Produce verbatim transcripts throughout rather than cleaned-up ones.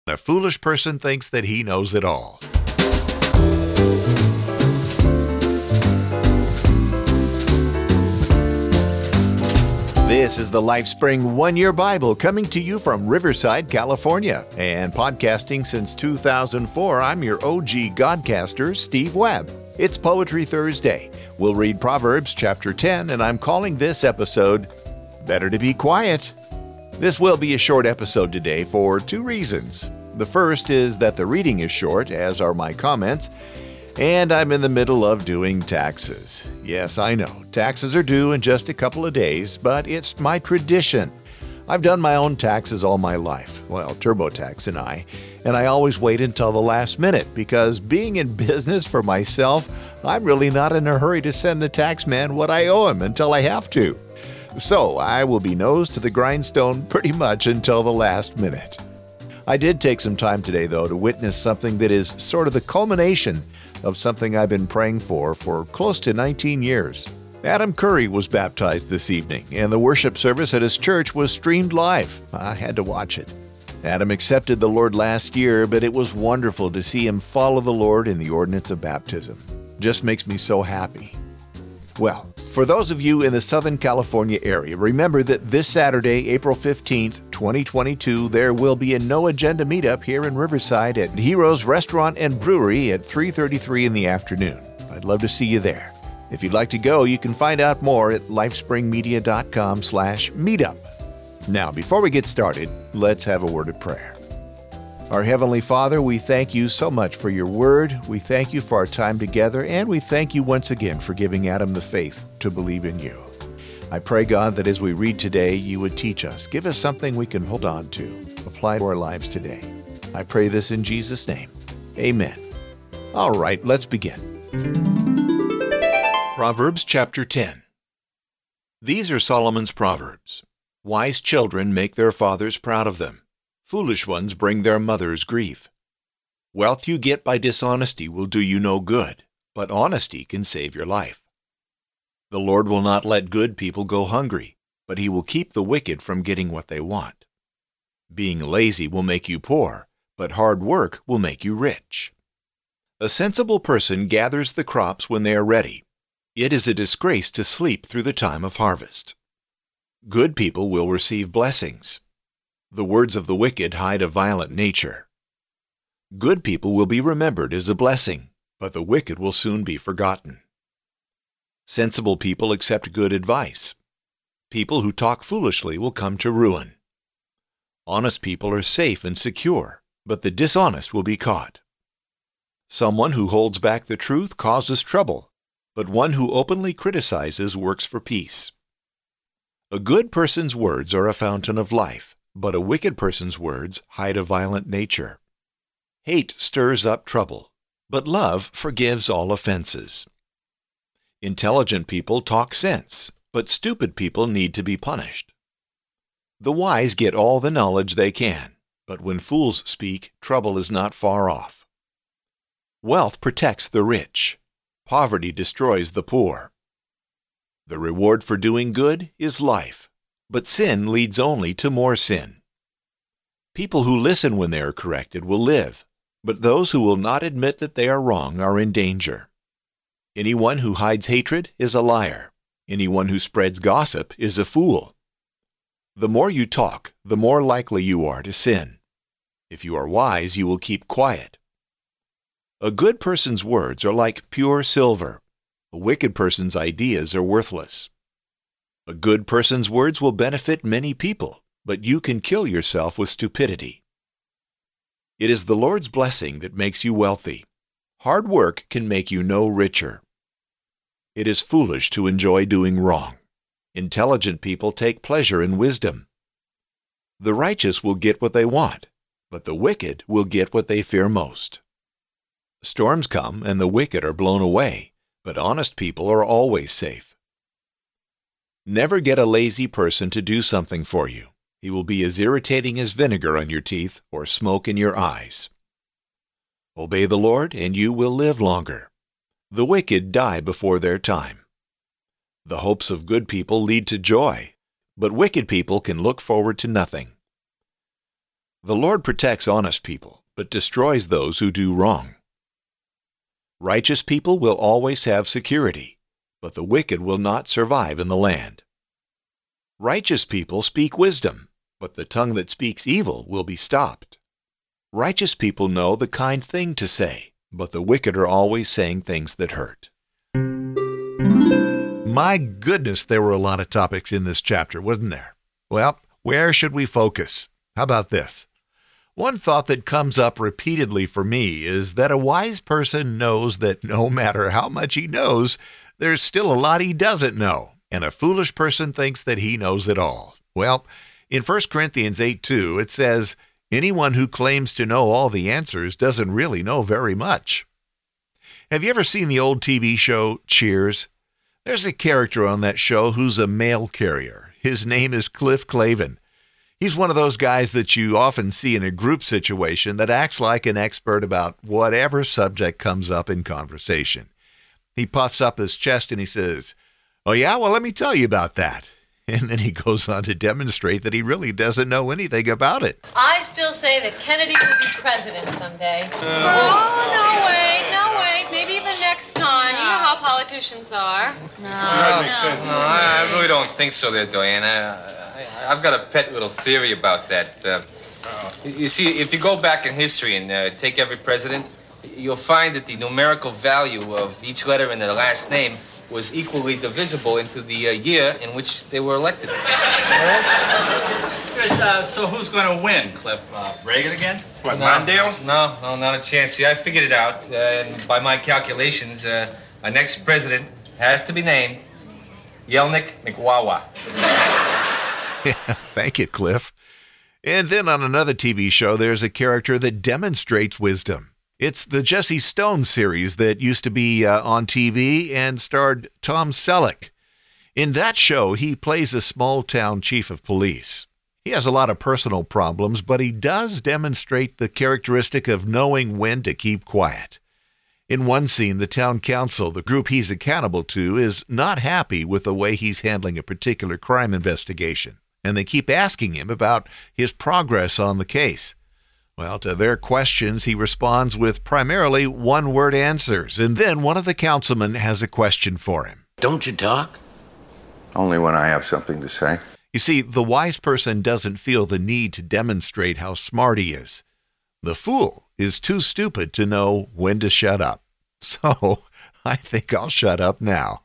A foolish person thinks that he knows it all. This is the LifeSpring One-Year Bible coming to you from Riverside, California. And podcasting since two thousand four, I'm your O G Godcaster, Steve Webb. It's Poetry Thursday. We'll read Proverbs chapter ten, and I'm calling this episode, Better to Be Quiet. This will be a short episode today for two reasons. The first is that the reading is short, as are my comments, and I'm in the middle of doing taxes. Yes, I know, taxes are due in just a couple of days, but it's my tradition. I've done my own taxes all my life, well, TurboTax and I, and I always wait until the last minute because being in business for myself, I'm really not in a hurry to send the tax man what I owe him until I have to. So I will be nose to the grindstone pretty much until the last minute. I did take some time today, though, to witness something that is sort of the culmination of something I've been praying for for close to nineteen years. Adam Curry was baptized this evening, and the worship service at his church was streamed live. I had to watch it. Adam accepted the Lord last year, but it was wonderful to see him follow the Lord in the ordinance of baptism. Just makes me so happy. Well, for those of you in the Southern California area, remember that this Saturday, April fifteenth, twenty twenty-two, there will be a No Agenda meetup here in Riverside at Heroes Restaurant and Brewery at three thirty-three in the afternoon. I'd love to see you there. If you'd like to go, you can find out more at lifespringmedia.com slash meetup. Now, before we get started, let's have a word of prayer. Our Heavenly Father, we thank you so much for your word. We thank you for our time together, and we thank you once again for giving Adam the faith to believe in you. I pray, God, that as we read today, you would teach us. Give us something we can hold on to, apply to our lives today. I pray this in Jesus' name. Amen. All right, let's begin. Proverbs chapter ten. These are Solomon's proverbs. Wise children make their fathers proud of them. Foolish ones bring their mothers grief. Wealth you get by dishonesty will do you no good, but honesty can save your life. The Lord will not let good people go hungry, but he will keep the wicked from getting what they want. Being lazy will make you poor, but hard work will make you rich. A sensible person gathers the crops when they are ready. It is a disgrace to sleep through the time of harvest. Good people will receive blessings. The words of the wicked hide a violent nature. Good people will be remembered as a blessing, but the wicked will soon be forgotten. Sensible people accept good advice. People who talk foolishly will come to ruin. Honest people are safe and secure, but the dishonest will be caught. Someone who holds back the truth causes trouble, but one who openly criticizes works for peace. A good person's words are a fountain of life, but a wicked person's words hide a violent nature. Hate stirs up trouble, but love forgives all offenses. Intelligent people talk sense, but stupid people need to be punished. The wise get all the knowledge they can, but when fools speak, trouble is not far off. Wealth protects the rich. Poverty destroys the poor. The reward for doing good is life, but sin leads only to more sin. People who listen when they are corrected will live, but those who will not admit that they are wrong are in danger. Anyone who hides hatred is a liar. Anyone who spreads gossip is a fool. The more you talk, the more likely you are to sin. If you are wise, you will keep quiet. A good person's words are like pure silver. A wicked person's ideas are worthless. A good person's words will benefit many people, but you can kill yourself with stupidity. It is the Lord's blessing that makes you wealthy. Hard work can make you no richer. It is foolish to enjoy doing wrong. Intelligent people take pleasure in wisdom. The righteous will get what they want, but the wicked will get what they fear most. Storms come and the wicked are blown away, but honest people are always safe. Never get a lazy person to do something for you. He will be as irritating as vinegar on your teeth or smoke in your eyes. Obey the Lord, and you will live longer. The wicked die before their time. The hopes of good people lead to joy, but wicked people can look forward to nothing. The Lord protects honest people, but destroys those who do wrong. Righteous people will always have security, but the wicked will not survive in the land. Righteous people speak wisdom, but the tongue that speaks evil will be stopped. Righteous people know the kind thing to say, but the wicked are always saying things that hurt. My goodness, there were a lot of topics in this chapter, wasn't there? Well, where should we focus? How about this? One thought that comes up repeatedly for me is that a wise person knows that no matter how much he knows, there's still a lot he doesn't know, and a foolish person thinks that he knows it all. Well, in First Corinthians eight two, it says, anyone who claims to know all the answers doesn't really know very much. Have you ever seen the old T V show Cheers? There's a character on that show who's a mail carrier. His name is Cliff Clavin. He's one of those guys that you often see in a group situation that acts like an expert about whatever subject comes up in conversation. He puffs up his chest and he says, "Oh yeah, well let me tell you about that." And then he goes on to demonstrate that he really doesn't know anything about it. I still say that Kennedy will be president someday. Uh, oh, no way, no way. Maybe even next time. No. You know how politicians are. No, that makes no. sense. No, I, I really don't think so there, Diana. I, I've got a pet little theory about that. Uh, oh. You see, if you go back in history and uh, take every president, you'll find that the numerical value of each letter in their last name was equally divisible into the uh, year in which they were elected. Uh, so who's going to win, Cliff? Uh, Reagan again? What, no, Mondale? No, no, not a chance. See, I figured it out, uh, and by my calculations, uh, our next president has to be named Yelnik McWawa. Thank you, Cliff. And then on another T V show, there's a character that demonstrates wisdom. It's the Jesse Stone series that used to be uh, on T V and starred Tom Selleck. In that show, he plays a small-town chief of police. He has a lot of personal problems, but he does demonstrate the characteristic of knowing when to keep quiet. In one scene, the town council, the group he's accountable to, is not happy with the way he's handling a particular crime investigation, and they keep asking him about his progress on the case. Well, to their questions, he responds with primarily one-word answers, and then one of the councilmen has a question for him. Don't you talk? Only when I have something to say. You see, the wise person doesn't feel the need to demonstrate how smart he is. The fool is too stupid to know when to shut up. So, I think I'll shut up now.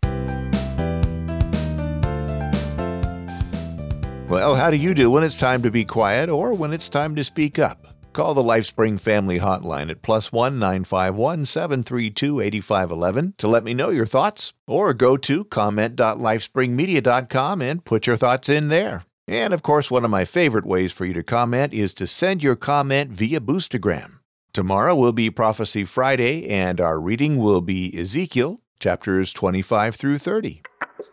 Well, how do you do when it's time to be quiet or when it's time to speak up? Call the LifeSpring Family Hotline at plus one nine five one, seven three two, eight five one one to let me know your thoughts, or go to comment dot lifespring media dot com and put your thoughts in there. And of course, one of my favorite ways for you to comment is to send your comment via Boostagram. Tomorrow will be Prophecy Friday, and our reading will be Ezekiel, chapters twenty-five through thirty.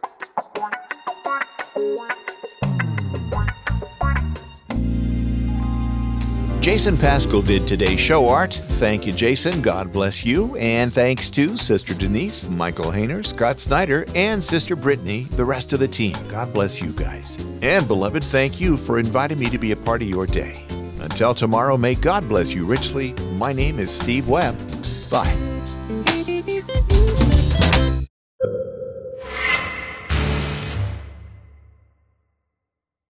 Jason Pascal did today's show art. Thank you, Jason. God bless you. And thanks to Sister Denise, Michael Hayner, Scott Snyder, and Sister Brittany, the rest of the team. God bless you guys. And beloved, thank you for inviting me to be a part of your day. Until tomorrow, may God bless you richly. My name is Steve Webb. Bye.